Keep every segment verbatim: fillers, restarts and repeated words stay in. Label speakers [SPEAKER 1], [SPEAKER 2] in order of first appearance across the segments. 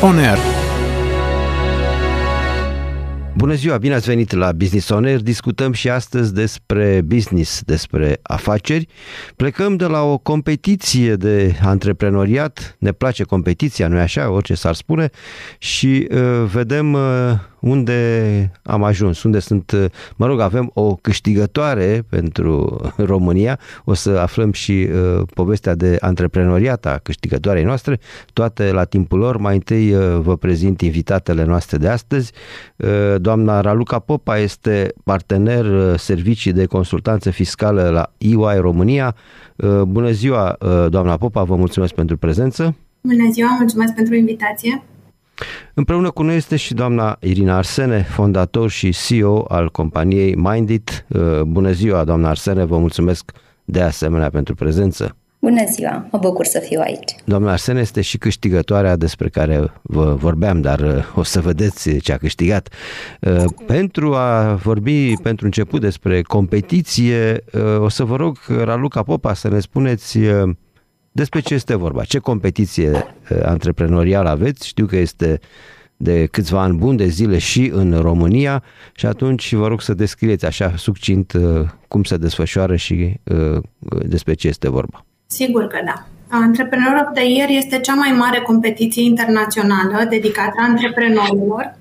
[SPEAKER 1] On Air.
[SPEAKER 2] Bună ziua, bine ați venit la Business On Air. Discutăm și astăzi despre business, despre afaceri. Plecăm de la o competiție de antreprenoriat. Ne place competiția, nu-i așa? Orice s-ar spune. Și uh, vedem uh, unde am ajuns, unde sunt, uh, mă rog, avem o câștigătoare pentru România. O să aflăm și uh, povestea de antreprenoriat a câștigătoarei noastre, toate la timpul lor. Mai întâi uh, vă prezint invitatele noastre de astăzi. Uh, Doamna Raluca Popa este partener servicii de consultanță fiscală la E Y România. Bună ziua, doamna Popa, vă mulțumesc pentru prezență.
[SPEAKER 3] Bună ziua, mulțumesc pentru invitație.
[SPEAKER 2] Împreună cu noi este și doamna Irina Arsene, fondator și C E O al companiei Mindit. Bună ziua, doamna Arsene, vă mulțumesc de asemenea pentru prezență.
[SPEAKER 4] Bună ziua, mă bucur să fiu aici.
[SPEAKER 2] Doamna Arsene este și câștigătoarea despre care vă vorbeam, dar o să vedeți ce a câștigat. Pentru a vorbi pentru început despre competiție, o să vă rog, Raluca Popa, să ne spuneți despre ce este vorba. Ce competiție antreprenorială aveți? Știu că este de câțiva ani buni de zile și în România și atunci vă rog să descrieți așa succint cum se desfășoară și despre ce este vorba.
[SPEAKER 3] Sigur că da. Entrepreneur of the Year este cea mai mare competiție internațională dedicată antreprenorilor.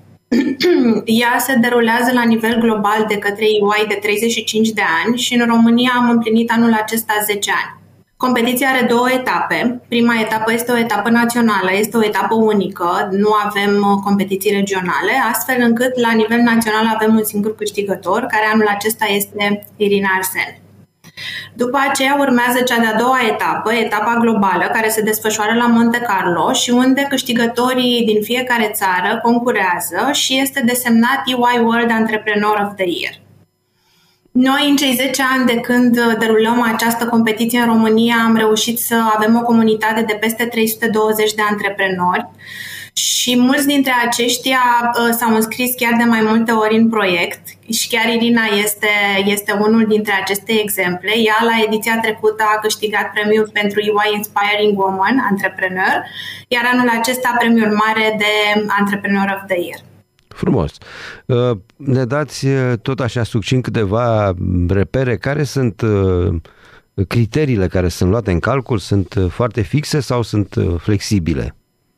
[SPEAKER 3] Ea se derulează la nivel global de către E Y de treizeci și cinci de ani și în România am împlinit anul acesta zece ani. Competiția are două etape. Prima etapă este o etapă națională, este o etapă unică, nu avem competiții regionale, astfel încât la nivel național avem un singur câștigător, care anul acesta este Irina Arsene. După aceea urmează cea de-a doua etapă, etapa globală, care se desfășoară la Monte Carlo și unde câștigătorii din fiecare țară concurează și este desemnat E Y World Entrepreneur of the Year. Noi, în cei zece ani de când derulăm această competiție în România, am reușit să avem o comunitate de peste trei sute douăzeci de antreprenori și mulți dintre aceștia uh, s-au înscris chiar de mai multe ori în proiect și chiar Irina este, este unul dintre aceste exemple. Ea la ediția trecută a câștigat premiul pentru E Y Inspiring Woman Entrepreneur, iar anul acesta premiul mare de Entrepreneur of the Year.
[SPEAKER 2] Frumos. Ne dați tot așa succint câteva repere. Care sunt criteriile care sunt luate în calcul? Sunt foarte fixe sau sunt flexibile?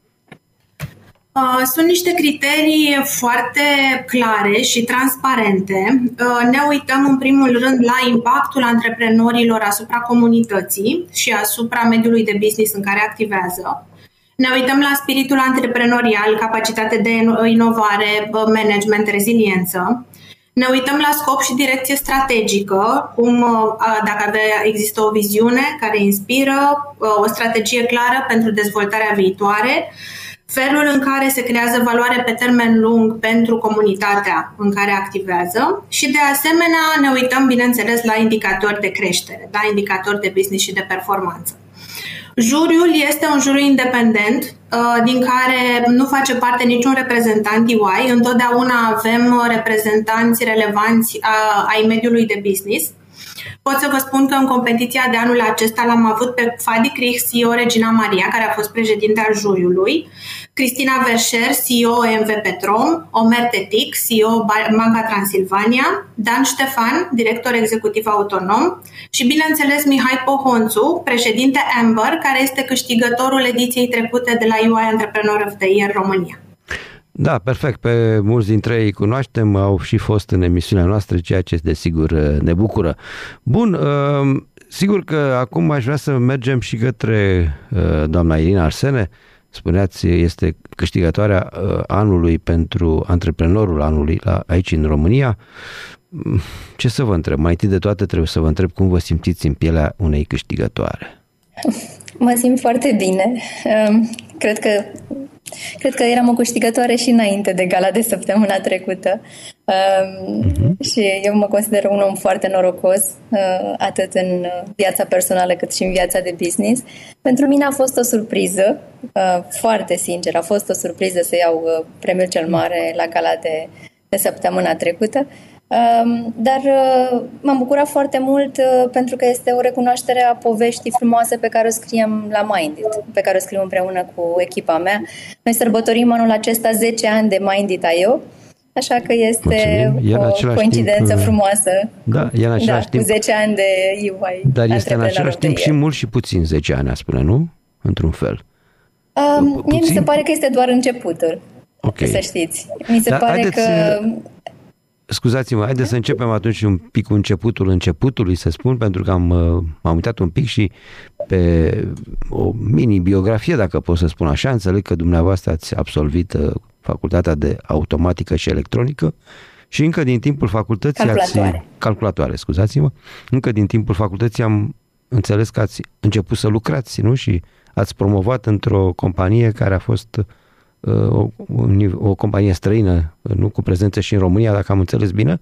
[SPEAKER 3] Sunt niște criterii foarte clare și transparente. Ne uităm în primul rând la impactul antreprenorilor asupra comunității și asupra mediului de business în care activează. Ne uităm la spiritul antreprenorial, capacitate de inovare, management, reziliență. Ne uităm la scop și direcție strategică, cum dacă există o viziune care inspiră, o strategie clară pentru dezvoltarea viitoare, felul în care se creează valoare pe termen lung pentru comunitatea în care activează și de asemenea ne uităm, bineînțeles, la indicatori de creștere, la indicatori de business și de performanță. Juriul este un juriu independent din care nu face parte niciun reprezentant E Y. Întotdeauna avem reprezentanți relevanți ai mediului de business. Pot să vă spun că în competiția de anul acesta l-am avut pe Fadi Crich, C E O Regina Maria, care a fost președinte al juriului, Cristina Verșer, C E O M V Petrom, Omer Tetic, C E O Banca Transilvania, Dan Ștefan, director executiv autonom și, bineînțeles, Mihai Pohonțu, președinte Amber, care este câștigătorul ediției trecute de la E Y Entrepreneur of the Year România.
[SPEAKER 2] Da, perfect. Pe mulți dintre ei cunoaștem, au și fost în emisiunea noastră, ceea ce desigur ne bucură. Bun, sigur că acum aș vrea să mergem și către doamna Irina Arsene. Spuneați, este câștigătoarea anului pentru antreprenorul anului la, aici în România. Ce să vă întreb? Mai întâi de toate trebuie să vă întreb cum vă simțiți în pielea unei câștigătoare.
[SPEAKER 4] Mă simt foarte bine. Cred că Cred că eram o câștigătoare și înainte de gala de săptămâna trecută. Uh-huh. Și eu mă consider un om foarte norocos, uh, atât în viața personală cât și în viața de business. Pentru mine a fost o surpriză, uh, foarte sincer, a fost o surpriză să iau uh, premiul cel mare la gala de, de săptămâna trecută. Dar m-am bucurat foarte mult pentru că este o recunoaștere a poveștii frumoase pe care o scriem la Mindit, pe care o scriu împreună cu echipa mea. Noi sărbătorim anul acesta zece ani de Mindit punct io, așa că este o coincidență timp, frumoasă.
[SPEAKER 2] Da, e în același
[SPEAKER 4] da,
[SPEAKER 2] timp.
[SPEAKER 4] Cu zece ani de U I.
[SPEAKER 2] Dar este în același timp și mult și puțin zece ani, a spune, nu? Într-un fel.
[SPEAKER 4] Um, mie mi se pare că este doar începutul. Okay. Să știți. Mi se Dar pare haideți, că...
[SPEAKER 2] Scuzați-mă, haideți să începem atunci un pic cu începutul începutului, să spun, pentru că am, m-am uitat un pic și pe o mini-biografie, dacă pot să spun așa. Înțeleg că dumneavoastră ați absolvit facultatea de automatică și electronică și încă din timpul facultății
[SPEAKER 4] calculatoare.
[SPEAKER 2] ați... Calculatoare, scuzați-mă. Încă din timpul facultății am înțeles că ați început să lucrați, nu? Și ați promovat într-o companie care a fost uh, o, o companie străină, nu, cu prezență și în România, dacă am înțeles bine.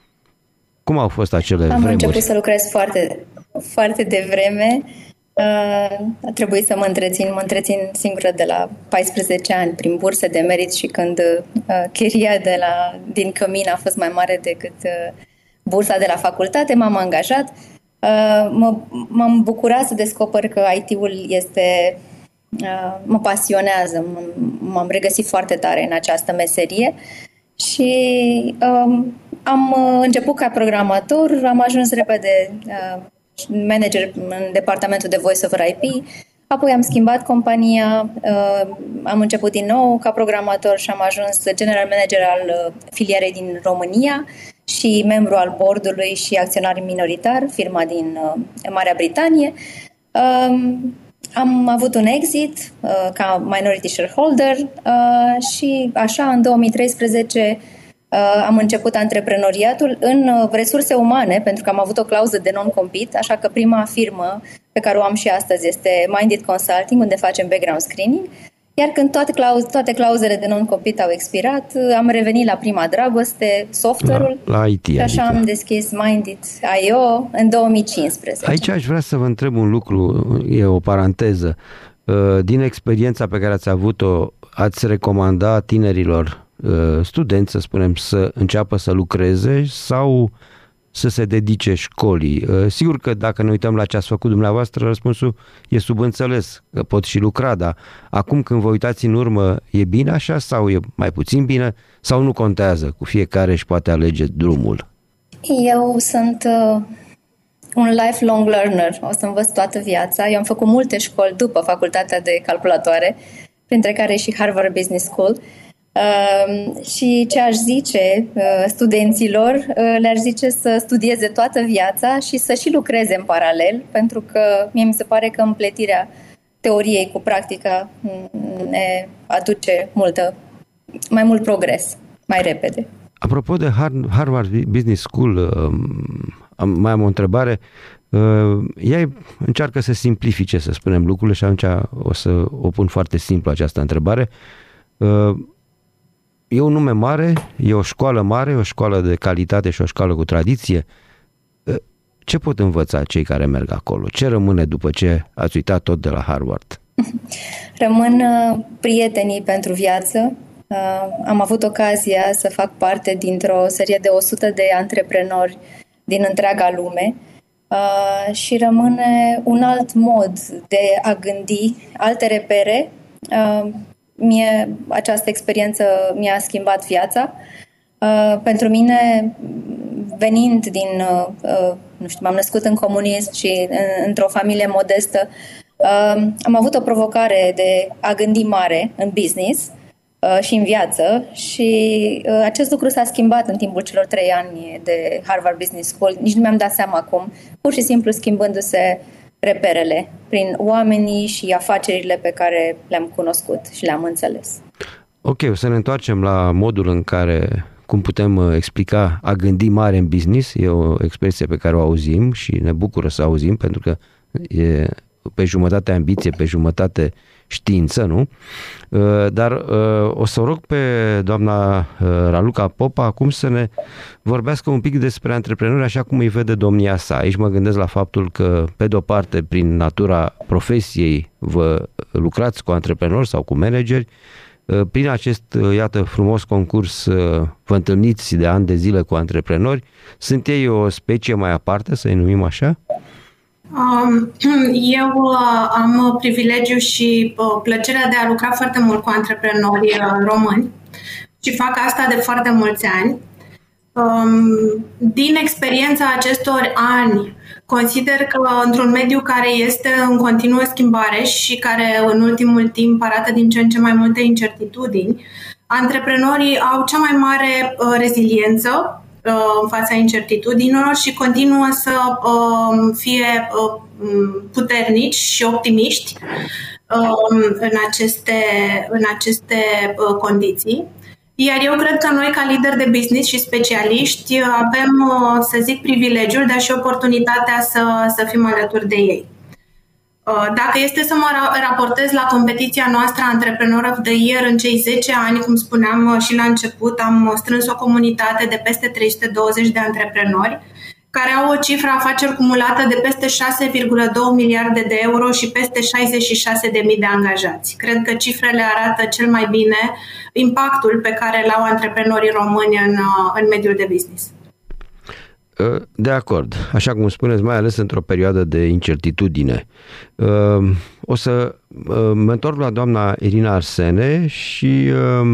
[SPEAKER 2] Cum au fost acele
[SPEAKER 4] am
[SPEAKER 2] vremuri?
[SPEAKER 4] Am început să lucrez foarte, foarte devreme. Uh, a trebuit să mă întrețin, mă întrețin singură de la paisprezece ani prin burse de merit și când uh, chiria de la, din cămin a fost mai mare decât uh, bursa de la facultate, m-am angajat. Uh, mă, m-am bucurat să descoper că I T-ul este, uh, mă pasionează, m- m-am regăsit foarte tare în această meserie și uh, am început ca programator, am ajuns repede uh, manager în departamentul de Voice over I P, apoi am schimbat compania, uh, am început din nou ca programator și am ajuns general manager al uh, filierei din România și membru al board-ului și acționar minoritar, firma din uh, Marea Britanie. Uh, am avut un exit uh, ca minority shareholder uh, și așa în două mii treisprezece uh, am început antreprenoriatul în uh, resurse umane, pentru că am avut o clauză de non-compete, așa că prima firmă pe care o am și astăzi este Mindit Consulting, unde facem background screening. Iar când toate, clauz- toate clauzele de non-compete au expirat, am revenit la prima dragoste, software-ul,
[SPEAKER 2] la, la I T,
[SPEAKER 4] și așa
[SPEAKER 2] adică.
[SPEAKER 4] am deschis Mindit punct io în două mii cincisprezece.
[SPEAKER 2] Aici aș vrea să vă întreb un lucru, e o paranteză. Din experiența pe care ați avut-o, ați recomanda tinerilor studenți, să spunem, să înceapă să lucreze sau să se dedice școlii? Sigur că dacă ne uităm la ce ați făcut dumneavoastră, răspunsul e subînțeles, că pot și lucra, dar acum când vă uitați în urmă, e bine așa sau e mai puțin bine sau nu contează? Cu fiecare își poate alege drumul.
[SPEAKER 4] Eu sunt uh, un lifelong learner, o să învăț toată viața. Eu am făcut multe școli după facultatea de calculatoare, printre care și Harvard Business School. Uh, și ce aș zice uh, studenților, uh, le-aș zice să studieze toată viața și să și lucreze în paralel, pentru că mie mi se pare că împletirea teoriei cu practica ne aduce multă, mai mult progres, mai repede.
[SPEAKER 2] Apropo de Harvard Business School, uh, mai am o întrebare. Uh, ea încearcă să simplifice, să spunem, lucrurile și atunci o să o pun foarte simplu această întrebare. Uh, E un nume mare, e o școală mare, o școală de calitate și o școală cu tradiție. Ce pot învăța cei care merg acolo? Ce rămâne după ce ați uitat tot de la Harvard?
[SPEAKER 4] Rămân prietenii pentru viață. Am avut ocazia să fac parte dintr-o serie de o sută de antreprenori din întreaga lume și rămâne un alt mod de a gândi, alte repere. Mie această experiență mi-a schimbat viața. Uh, pentru mine, venind din, uh, nu știu, m-am născut în comunism și în, într-o familie modestă, uh, am avut o provocare de a gândi mare în business uh, și în viață și uh, acest lucru s-a schimbat în timpul celor trei ani de Harvard Business School. Nici nu mi-am dat seama acum, pur și simplu schimbându-se reperele prin oamenii și afacerile pe care le-am cunoscut și le-am înțeles.
[SPEAKER 2] Ok, o să ne întoarcem la modul în care, cum putem explica a gândi mare în business. E o expresie pe care o auzim și ne bucură să auzim, pentru că e pe jumătate ambiție, pe jumătate știință, nu? Dar o să o rog pe doamna Raluca Popa acum să ne vorbească un pic despre antreprenori așa cum îi vede domnia sa. Aici mă gândesc la faptul că, pe de-o parte, prin natura profesiei vă lucrați cu antreprenori sau cu manageri, Prin acest, iată, frumos concurs vă întâlniți de ani de zile cu antreprenori. Sunt ei o specie mai aparte, să-i numim așa?
[SPEAKER 3] Eu am privilegiul și plăcerea de a lucra foarte mult cu antreprenori români și fac asta de foarte mulți ani. Din experiența acestor ani, consider că într-un mediu care este în continuă schimbare și care în ultimul timp arată din ce în ce mai multe incertitudini, antreprenorii au cea mai mare reziliență în fața incertitudinilor și continuă să fie puternici și optimiști în aceste, în aceste condiții. Iar eu cred că noi, ca lideri de business și specialiști, avem, să zic, privilegiul, dar și oportunitatea să, să fim alături de ei. Dacă este să mă raportez la competiția noastră Entrepreneur of the Year, în cei zece ani, cum spuneam și la început, am strâns o comunitate de peste trei sute douăzeci de antreprenori care au o cifră afaceri cumulată de peste șase virgulă doi miliarde de euro și peste șaizeci și șase de mii de angajați. Cred că cifrele arată cel mai bine impactul pe care l-au antreprenorii români în, în mediul de business.
[SPEAKER 2] De acord. Așa cum spuneți, mai ales într-o perioadă de incertitudine. O să mă întorc la doamna Irina Arsene și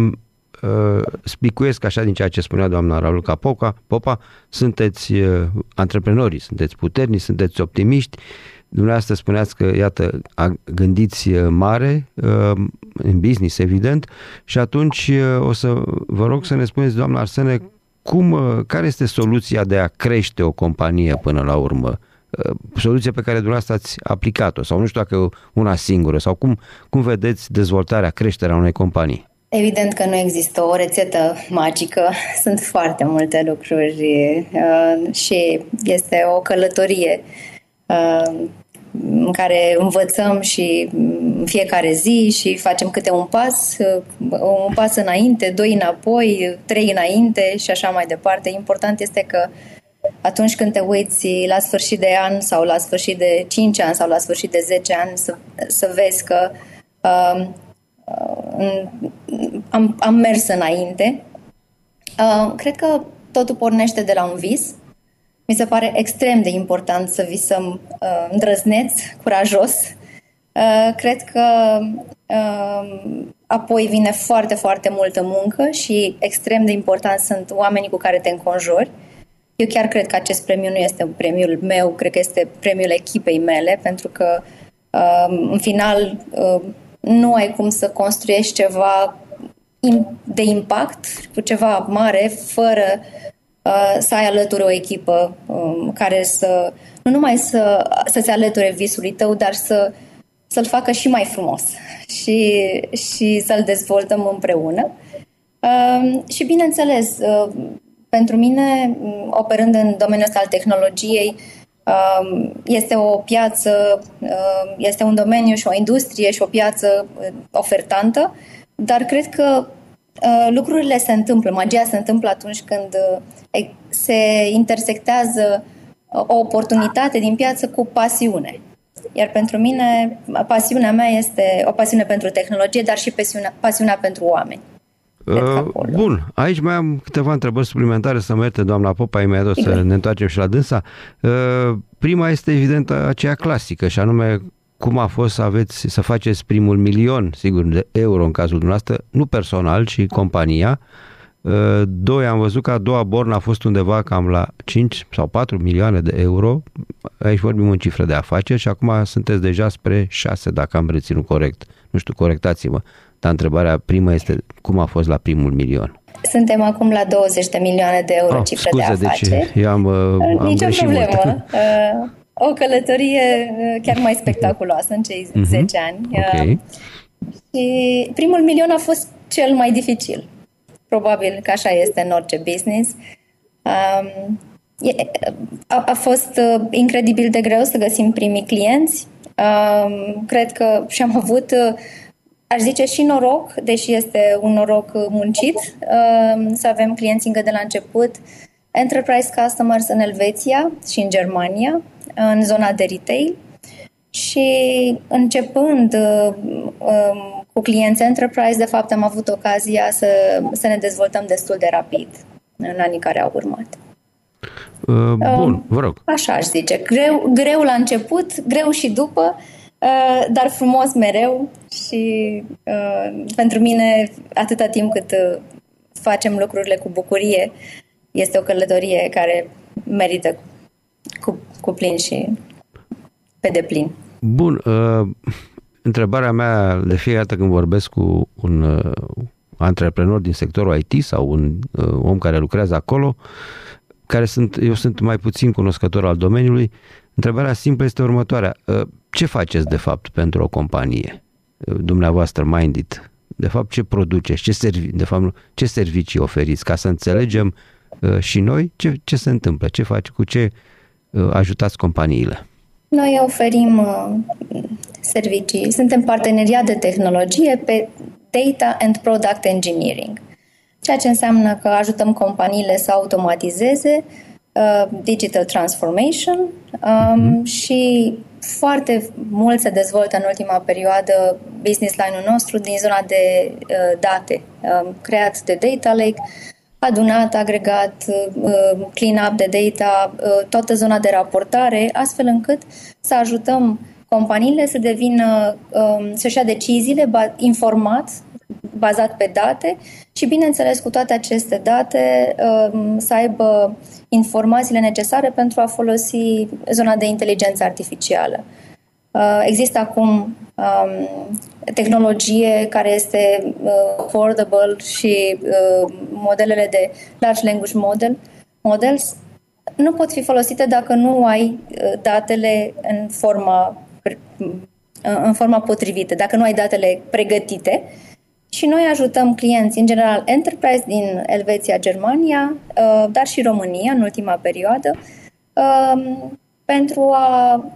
[SPEAKER 2] spicuiesc așa din ceea ce spunea doamna Raluca Popa. Popa, sunteți antreprenori, sunteți puternici, sunteți optimiști. Dumneavoastră spuneați că, iată, gândiți mare în business, evident, și atunci o să vă rog să ne spuneți, doamna Arsene, cum, care este soluția de a crește o companie până la urmă? Soluția pe care dumneavoastră ați aplicat-o, sau nu știu dacă una singură, sau cum, cum vedeți dezvoltarea, creșterea unei companii?
[SPEAKER 4] Evident că nu există o rețetă magică, sunt foarte multe lucruri uh, și este o călătorie uh, în care învățăm și în fiecare zi și facem câte un pas, uh, un pas înainte, doi înapoi, trei înainte și așa mai departe. Important este că atunci când te uiți la sfârșit de an sau la sfârșit de cinci ani sau la sfârșit de zece ani să, să vezi că uh, Am, am mers înainte. Uh, cred că totul pornește de la un vis. Mi se pare extrem de important să visăm uh, îndrăzneți, curajos. Uh, cred că uh, apoi vine foarte, foarte multă muncă și extrem de important sunt oamenii cu care te înconjori. Eu chiar cred că acest premiu nu este premiul meu, cred că este premiul echipei mele, pentru că uh, în final uh, nu ai cum să construiești ceva de impact, cu ceva mare, fără uh, să ai alături o echipă um, care să, nu numai să, să-ți alăture visului tău, dar să, să-l facă și mai frumos și, și să-l dezvoltăm împreună. Uh, și bineînțeles, uh, pentru mine, operând în domeniul ăsta al tehnologiei, este o piață, este un domeniu și o industrie și o piață ofertantă, dar cred că lucrurile se întâmplă, magia se întâmplă atunci când se intersectează o oportunitate din piață cu pasiune. Iar pentru mine, pasiunea mea este o pasiune pentru tehnologie, dar și pasiunea, pasiunea pentru oameni.
[SPEAKER 2] Bun, aici mai am câteva întrebări suplimentare, să mă ierte doamna Popa, imediat o să ne întoarcem și la dânsa. Prima este evident aceea clasică, și anume cum a fost să aveți, să faceți primul milion, sigur, de euro în cazul dumneavoastră, nu personal, ci compania. Doi, am văzut că a doua bornă a fost undeva cam la cinci sau patru milioane de euro. Aici vorbim în cifră de afaceri și acum sunteți deja spre șase, dacă am reținut corect. Nu știu, corectați-mă. Dar întrebarea primă este cum a fost la primul milion.
[SPEAKER 4] Suntem acum la douăzeci de milioane de euro oh, cifră
[SPEAKER 2] scuze,
[SPEAKER 4] de afaceri.
[SPEAKER 2] Deci eu am, am
[SPEAKER 4] Nici o problemă.
[SPEAKER 2] Mult.
[SPEAKER 4] O călătorie chiar mai spectaculoasă în cei uh-huh. zece ani.
[SPEAKER 2] Okay.
[SPEAKER 4] Și primul milion a fost cel mai dificil. Probabil că așa este în orice business. Um, a, a fost incredibil de greu să găsim primii clienți. Um, cred că și-am avut, aș zice, și noroc, deși este un noroc muncit, um, să avem clienți încă de la început. Enterprise customers în Elveția și în Germania, în zona de retail. și începând cu clienți enterprise, de fapt am avut ocazia să, să ne dezvoltăm destul de rapid în anii care au urmat.
[SPEAKER 2] Uh, bun, vă rog.
[SPEAKER 4] Așa aș zice. Greu, greu la început, greu și după, uh, dar frumos mereu și uh, pentru mine, atâta timp cât uh, facem lucrurile cu bucurie, este o călătorie care merită cu, cu plin și pe deplin.
[SPEAKER 2] Bun, uh, întrebarea mea de fiecare dată când vorbesc cu un uh, antreprenor din sectorul I T sau un uh, om care lucrează acolo, care sunt, eu sunt mai puțin cunoscător al domeniului, întrebarea simplă este următoarea. Ce faceți de fapt pentru o companie? Dumneavoastră, Mindit, de fapt ce produceți? Ce, servi, de fapt, ce servicii oferiți? Ca să înțelegem și noi ce, ce se întâmplă, ce faci, cu ce ajutați companiile?
[SPEAKER 4] Noi oferim servicii, suntem parteneriat de tehnologie pe Data and Product Engineering, ceea ce înseamnă că ajutăm companiile să automatizeze uh, digital transformation um, mm-hmm. și foarte mult se dezvoltă în ultima perioadă business line-ul nostru din zona de uh, date, um, creat de data lake, adunat, agregat, uh, clean-up de data, uh, toată zona de raportare, astfel încât să ajutăm companiile să devină, um, să-și ia deciziile ba- informat, bazat pe date și, bineînțeles, cu toate aceste date să aibă informațiile necesare pentru a folosi zona de inteligență artificială. Există acum tehnologie care este affordable și modelele de large language model, models nu pot fi folosite dacă nu ai datele în forma, în forma potrivită, dacă nu ai datele pregătite. Și noi ajutăm clienți, în general, enterprise din Elveția, Germania, dar și România în ultima perioadă, pentru a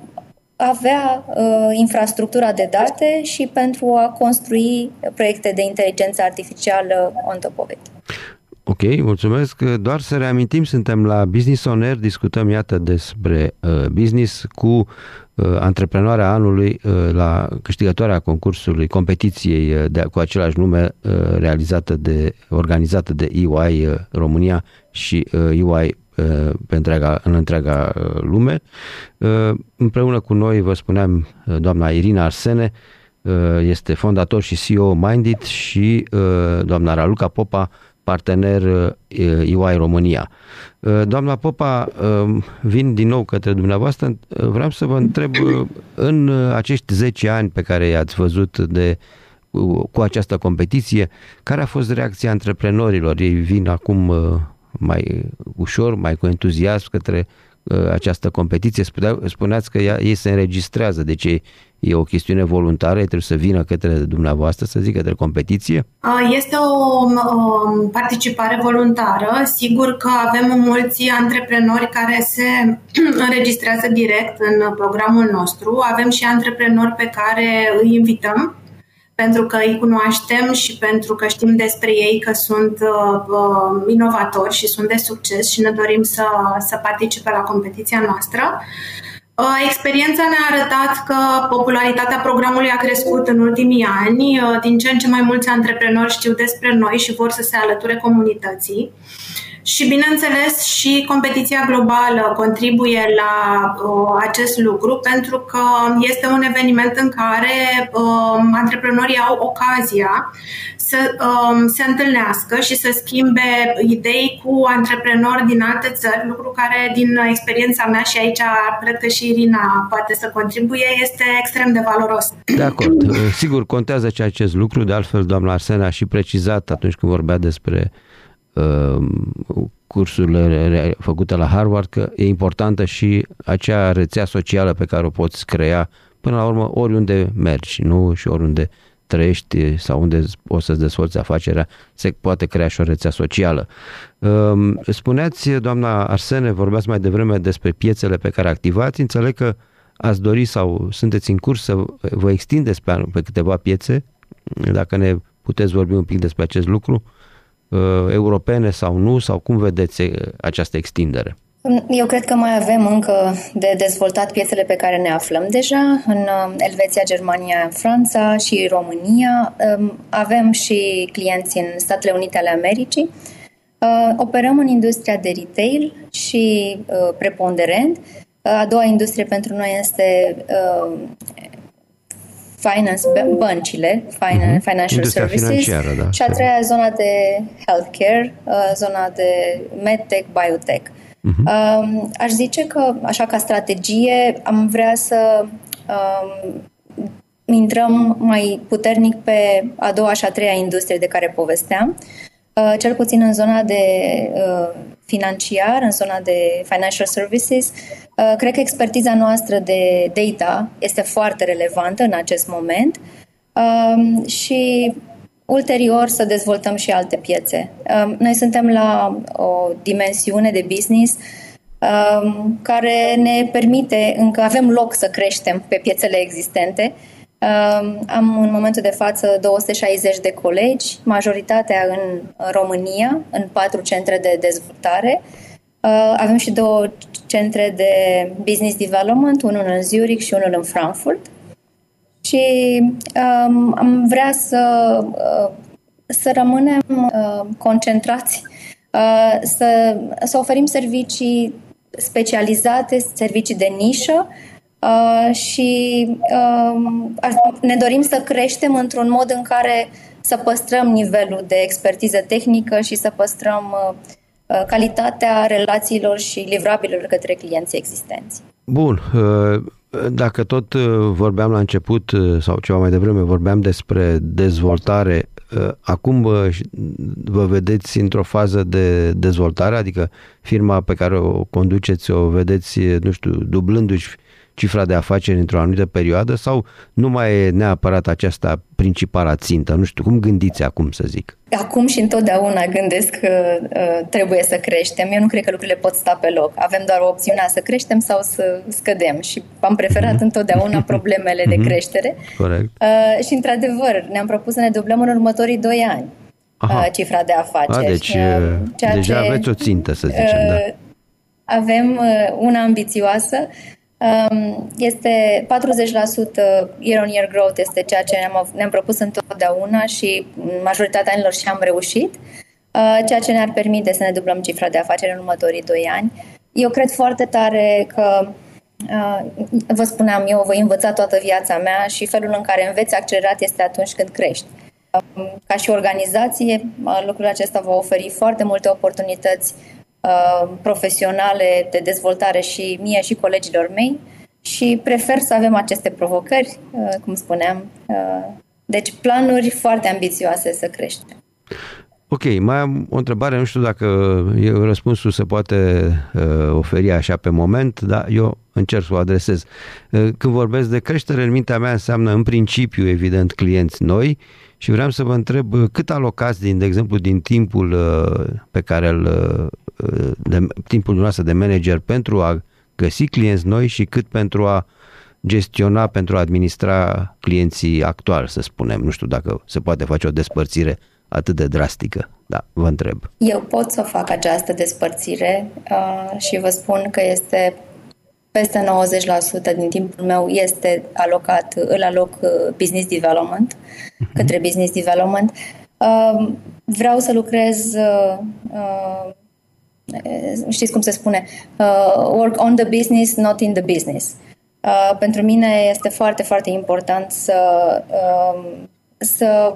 [SPEAKER 4] avea infrastructura de date și pentru a construi proiecte de inteligență artificială on top of it.
[SPEAKER 2] Ok, mulțumesc. Doar să reamintim, suntem la Business On Air, discutăm, iată, despre uh, business cu uh, antreprenoarea anului, uh, la câștigătoarea concursului, competiției uh, de, cu același nume, uh, realizată de, organizată de E Y uh, România și uh, E Y uh, pe întreaga, în întreaga uh, lume. Uh, împreună cu noi, vă spuneam, uh, doamna Irina Arsene, uh, este fondator și C E O Mindit, și uh, doamna Raluca Popa, partener E Y România. Doamna Popa, vin din nou către dumneavoastră. Vreau să vă întreb, în acești zece ani pe care i-ați văzut de, cu această competiție, care a fost reacția antreprenorilor? Ei vin acum mai ușor, mai cu entuziasm către această competiție? Spuneați că ea, ei se înregistrează, deci e, e o chestiune voluntară, ei trebuie să vină către dumneavoastră, să zic, către competiție?
[SPEAKER 3] Este o, o participare voluntară. Sigur că avem mulți antreprenori care se înregistrează direct în programul nostru. Avem și antreprenori pe care îi invităm, pentru că îi cunoaștem și pentru că știm despre ei că sunt uh, inovatori și sunt de succes și ne dorim să, să participe la competiția noastră. Uh, experiența ne-a arătat că popularitatea programului a crescut în ultimii ani. Uh, din ce în ce mai mulți antreprenori știu despre noi și vor să se alăture comunității. Și, bineînțeles, și competiția globală contribuie la uh, acest lucru, pentru că este un eveniment în care uh, antreprenorii au ocazia să uh, se întâlnească și să schimbe idei cu antreprenori din alte țări, lucru care, din experiența mea, și aici cred că și Irina poate să contribuie, este extrem de valoros.
[SPEAKER 2] De acord. Sigur, contează și acest lucru. De altfel, doamna Arsene a și precizat atunci când vorbea despre cursurile făcute la Harvard, că e importantă și acea rețea socială pe care o poți crea până la urmă oriunde mergi, nu? Și oriunde trăiești sau unde o să-ți dezvolți afacerea, se poate crea și o rețea socială. Spuneați, doamna Arsene, vorbeați mai devreme despre piețele pe care activați. Înțeleg că ați dori sau sunteți în curs să vă extindeți pe, pe câteva piețe. Dacă ne puteți vorbi un pic despre acest lucru, europene sau nu, sau cum vedeți această extindere?
[SPEAKER 4] Eu cred că mai avem încă de dezvoltat piețele pe care ne aflăm deja, în Elveția, Germania, Franța și România. Avem și clienți în Statele Unite ale Americii. Operăm în industria de retail și preponderent. A doua industrie pentru noi este finance, băncile,
[SPEAKER 2] uh-huh.
[SPEAKER 4] financial
[SPEAKER 2] industria
[SPEAKER 4] services,
[SPEAKER 2] da.
[SPEAKER 4] Și a treia zona de healthcare, zona de medtech, biotech. Uh-huh. Um, aș zice că, așa ca strategie, am vrea să um, intrăm mai puternic pe a doua și a treia industrie de care povesteam, uh, cel puțin în zona de uh, financiar, în zona de financial services. Uh, cred că expertiza noastră de data este foarte relevantă în acest moment uh, și ulterior să dezvoltăm și alte piețe. Noi suntem la o dimensiune de business care ne permite, încă avem loc să creștem pe piețele existente. Am în momentul de față două sute șaizeci de colegi, majoritatea în România, în patru centre de dezvoltare. Avem și două centre de business development, unul în Zurich și unul în Frankfurt. Și um, am vrea să, uh, să rămânem uh, concentrați, uh, să, să oferim servicii specializate, servicii de nișă uh, și uh, ne dorim să creștem într-un mod în care să păstrăm nivelul de expertiză tehnică și să păstrăm uh, calitatea relațiilor și livrabililor către clienții existenți.
[SPEAKER 2] Bun. Uh... Dacă tot vorbeam la început sau ceva mai devreme, vorbeam despre dezvoltare, acum vă, vă vedeți într-o fază de dezvoltare, adică firma pe care o conduceți o vedeți, nu știu, dublându-și cifra de afaceri într-o anumită perioadă sau nu mai e neapărat aceasta principala țintă? Nu știu, cum gândiți acum, să zic?
[SPEAKER 4] Acum și întotdeauna gândesc că uh, trebuie să creștem. Eu nu cred că lucrurile pot sta pe loc. Avem doar opțiunea să creștem sau să scădem și am preferat mm-hmm. întotdeauna problemele mm-hmm. de creștere.
[SPEAKER 2] Corect.
[SPEAKER 4] Uh, și într-adevăr, ne-am propus să ne dublăm în următorii doi ani uh, cifra de afaceri.
[SPEAKER 2] A, deci uh, deja ce, aveți o țintă, să zicem. Uh, da.
[SPEAKER 4] Avem uh, una ambițioasă. Este patruzeci la sută year-on-year growth, este ceea ce ne-am, ne-am propus întotdeauna și majoritatea anilor și am reușit, ceea ce ne-ar permite să ne dublăm cifra de afaceri în următorii doi ani. Eu cred foarte tare că, vă spuneam, eu voi învăța toată viața mea și felul în care înveți accelerat este atunci când crești. Ca și organizație, lucrul acesta va oferi foarte multe oportunități profesionale de dezvoltare și mie și colegilor mei și prefer să avem aceste provocări, cum spuneam. Deci planuri foarte ambițioase să creștem.
[SPEAKER 2] Ok, mai am o întrebare, nu știu dacă răspunsul se poate uh, oferi așa pe moment, dar eu încerc să o adresez. Uh, când vorbesc de creștere, în mintea mea înseamnă în principiu, evident, clienți noi și vreau să vă întreb cât alocați, din, de exemplu, din timpul uh, pe care îl, uh, de, timpul dumneavoastră de manager pentru a găsi clienți noi și cât pentru a gestiona, pentru a administra clienții actuali, să spunem. Nu știu dacă se poate face o despărțire atât de drastică. Da, vă întreb.
[SPEAKER 4] Eu pot să fac această despărțire uh, și vă spun că este peste nouăzeci la sută din timpul meu este alocat, îl aloc business development, uh-huh. către business development. Uh, vreau să lucrez, uh, uh, știți cum se spune, uh, work on the business, not in the business. Uh, pentru mine este foarte, foarte important să uh, să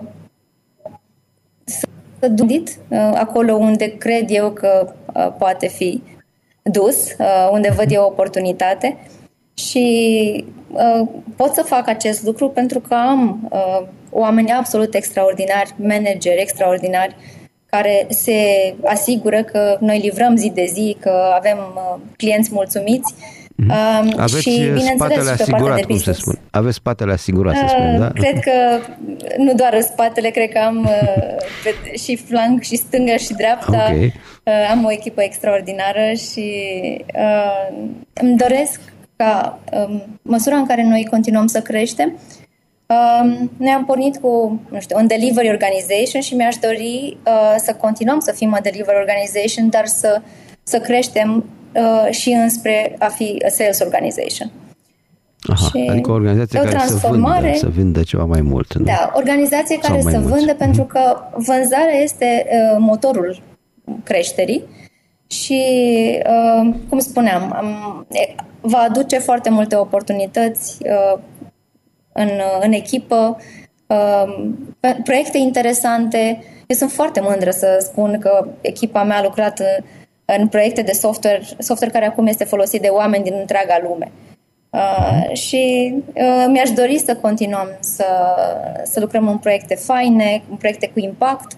[SPEAKER 4] să gândit acolo unde cred eu că uh, poate fi dus, uh, unde văd eu o oportunitate și uh, pot să fac acest lucru pentru că am uh, oameni absolut extraordinari, manageri extraordinari care se asigură că noi livrăm zi de zi, că avem uh, clienți mulțumiți.
[SPEAKER 2] Um, Aveți și, spatele asigurat, cum se spune. Aveți spatele asigurat, să spun, da?
[SPEAKER 4] Cred că nu doar în spatele, cred că am uh, și flanc și stânga și dreapta. Okay. Uh, am o echipă extraordinară și uh, îmi doresc ca um, măsura în care noi continuăm să creștem, um, noi am pornit cu, nu știu, un delivery organization și mi-aș dori uh, să continuăm să fim un delivery organization, dar să, să creștem uh, și înspre a fi a sales organization.
[SPEAKER 2] Aha,
[SPEAKER 4] și
[SPEAKER 2] adică o organizație care să vândă, să vândă ceva mai mult. Nu?
[SPEAKER 4] Da, organizație care să
[SPEAKER 2] mult.
[SPEAKER 4] vândă, pentru că vânzarea este uh, motorul creșterii și, uh, cum spuneam, um, va aduce foarte multe oportunități uh, în, în echipă, uh, proiecte interesante. Eu sunt foarte mândră să spun că echipa mea a lucrat în, în proiecte de software, software care acum este folosit de oameni din întreaga lume. Uh, și uh, mi-aș dori să continuăm să, să lucrăm în proiecte faine, în proiecte cu impact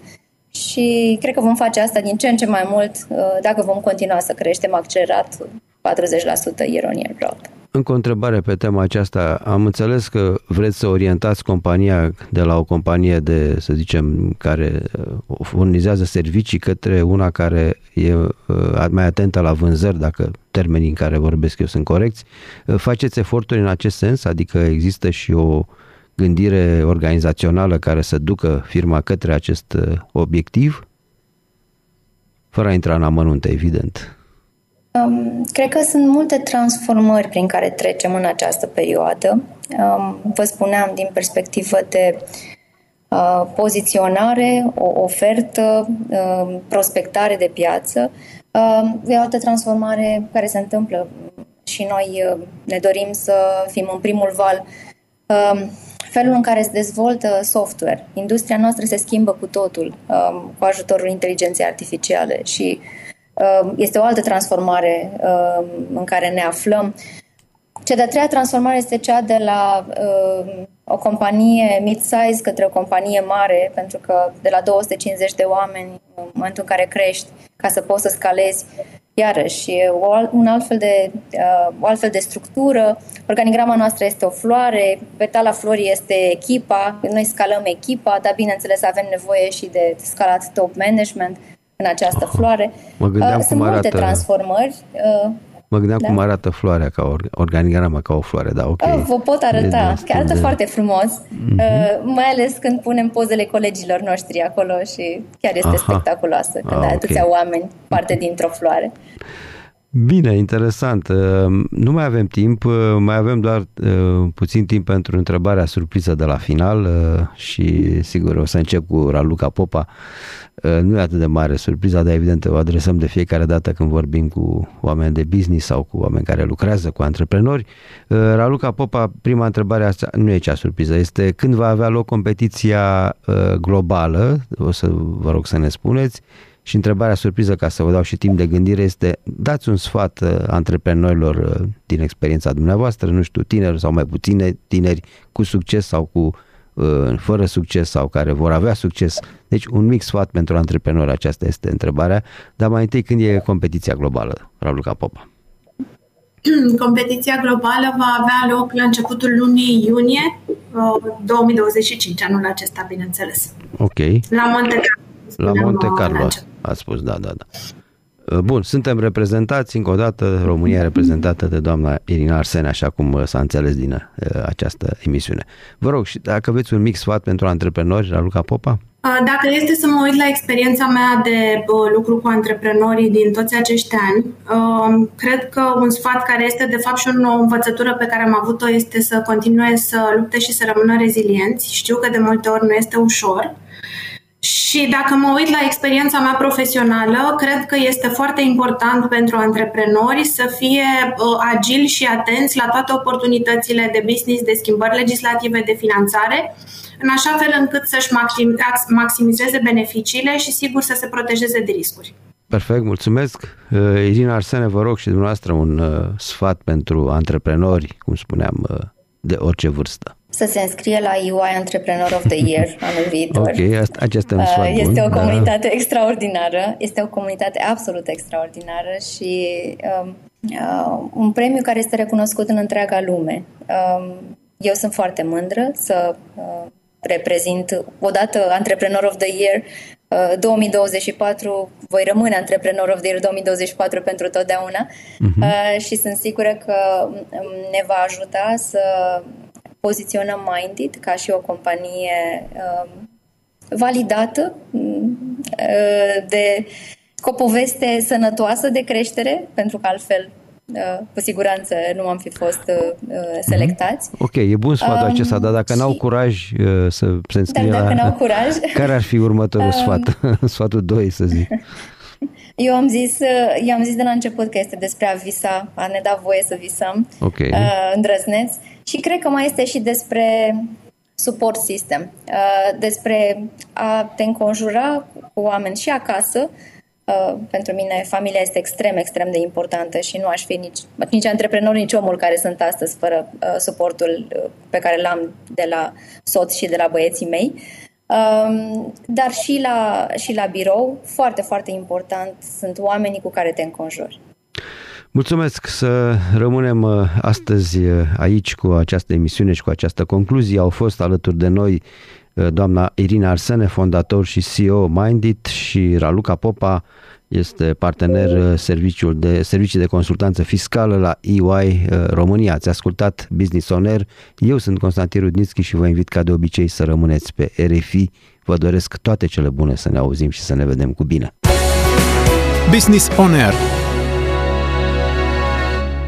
[SPEAKER 4] și cred că vom face asta din ce în ce mai mult uh, dacă vom continua să creștem accelerat patruzeci la sută year-on-year growth.
[SPEAKER 2] Încă o întrebare pe tema aceasta. Am înțeles că vreți să orientați compania de la o companie de, să zicem, care furnizează servicii către una care e mai atentă la vânzări, dacă termenii în care vorbesc eu sunt corecți. Faceți eforturi în acest sens? Adică există și o gândire organizațională care să ducă firma către acest obiectiv? Fără a intra în amănunte, evident.
[SPEAKER 4] Um, cred că sunt multe transformări prin care trecem în această perioadă. Um, vă spuneam din perspectivă de uh, poziționare, o ofertă, uh, prospectare de piață. Uh, e o altă transformare care se întâmplă și noi uh, ne dorim să fim în primul val. Uh, felul în care se dezvoltă software. Industria noastră se schimbă cu totul uh, cu ajutorul inteligenței artificiale și este o altă transformare în care ne aflăm. Cea de-a treia transformare este cea de la o companie mid-size către o companie mare, pentru că de la două sute cincizeci de oameni, în momentul în care crești, ca să poți să scalezi, iarăși, un altfel de, o altfel de structură. Organigrama noastră este o floare, petala florii este echipa, noi scalăm echipa, dar bineînțeles avem nevoie și de scalat top management în această floare.
[SPEAKER 2] Mă gândeam
[SPEAKER 4] Sunt
[SPEAKER 2] cum
[SPEAKER 4] multe
[SPEAKER 2] arată,
[SPEAKER 4] transformări.
[SPEAKER 2] Mă gândeam
[SPEAKER 4] da?
[SPEAKER 2] cum arată floarea, ca organigrama ca o floare, da, ok.
[SPEAKER 4] Vă pot arăta, chiar arată de... foarte frumos, uh-huh. mai ales când punem pozele colegilor noștri acolo și chiar este Aha. spectaculoasă când ah, ai okay. atâția oameni parte dintr-o floare.
[SPEAKER 2] Bine, interesant. Nu mai avem timp, mai avem doar puțin timp pentru întrebarea surpriză de la final și sigur o să încep cu Raluca Popa. Nu e atât de mare surpriza, dar evident o adresăm de fiecare dată când vorbim cu oameni de business sau cu oameni care lucrează cu antreprenori. Raluca Popa, prima întrebare asta nu e cea surpriză, este când va avea loc competiția globală, o să vă rog să ne spuneți. Și întrebarea surpriză, ca să vă dau și timp de gândire, este dați un sfat antreprenorilor din experiența dumneavoastră, nu știu, tineri sau mai puține tineri, cu succes sau cu fără succes sau care vor avea succes. Deci un mic sfat pentru antreprenori, aceasta este întrebarea. Dar mai întâi, când e competiția globală, Raluca Popa?
[SPEAKER 3] Competiția globală va avea loc la începutul lunii iunie două mii douăzeci și cinci, anul acesta, bineînțeles.
[SPEAKER 2] Ok.
[SPEAKER 3] La Monte Carlo.
[SPEAKER 2] La Monte Carlo, ați spus, da, da, da. Bun, suntem reprezentați, încă o dată, România reprezentată de doamna Irina Arsene, așa cum s-a înțeles din uh, această emisiune. Vă rog, și dacă aveți un mic sfat pentru antreprenori, Raluca Popa?
[SPEAKER 3] Dacă este să mă uit la experiența mea de uh, lucru cu antreprenorii din toți acești ani, uh, cred că un sfat care este de fapt și o învățătură pe care am avut-o este să continue să lupte și să rămână rezilienți. Știu că de multe ori nu este ușor. Și dacă mă uit la experiența mea profesională, cred că este foarte important pentru antreprenori să fie uh, agili și atenți la toate oportunitățile de business, de schimbări legislative, de finanțare, în așa fel încât să-și maximizeze beneficiile și sigur să se protejeze de riscuri.
[SPEAKER 2] Perfect, mulțumesc. Irina Arsene, vă rog și dumneavoastră un uh, sfat pentru antreprenori, cum spuneam, uh, de orice vârstă.
[SPEAKER 4] Să se înscrie la E Y Entrepreneur of the Year anul viitor.
[SPEAKER 2] Ok, asta, acesta e un sfat bun.
[SPEAKER 4] Este o comunitate da. extraordinară, este o comunitate absolut extraordinară și um, uh, un premiu care este recunoscut în întreaga lume. Um, eu sunt foarte mândră să uh, reprezint odată Entrepreneur of the Year uh, două mii douăzeci și patru, voi rămâne Entrepreneur of the Year două mii douăzeci și patru pentru totdeauna uh-huh. uh, și sunt sigură că ne va ajuta să poziționăm Minded ca și o companie uh, validată uh, de cu o poveste sănătoasă de creștere, pentru că altfel cu siguranță nu am fi fost selectați.
[SPEAKER 2] Ok, e bun sfatul um, acesta, dar dacă și... n-au curaj să se înscrie
[SPEAKER 4] dar dacă
[SPEAKER 2] la...
[SPEAKER 4] n-au curaj...
[SPEAKER 2] Care ar fi următorul um... sfat? Sfatul doi, să zic.
[SPEAKER 4] Eu am zis, eu am zis de la început că este despre a visa, a ne da voie să visăm,
[SPEAKER 2] okay.
[SPEAKER 4] uh, îndrăzneți, și cred că mai este și despre support system, uh, despre a te înconjura cu oameni și acasă. Uh, pentru mine familia este extrem, extrem de importantă și nu aș fi nici, nici antreprenor, nici omul care sunt astăzi fără uh, suportul uh, pe care l-am de la soț și de la băieții mei. Um, dar și la, și la birou, foarte, foarte important sunt oamenii cu care te înconjuri.
[SPEAKER 2] Mulțumesc, să rămânem astăzi aici cu această emisiune și cu această concluzie. Au fost alături de noi doamna Irina Arsene, fondator și C E O Mindit, și Raluca Popa, este partener serviciul de, servicii de consultanță fiscală la E Y România. Ați ascultat Business On Air. Eu sunt Constantin Rudnitschi și vă invit ca de obicei să rămâneți pe R F I. Vă doresc toate cele bune, să ne auzim și să ne vedem cu bine.
[SPEAKER 1] Business On Air,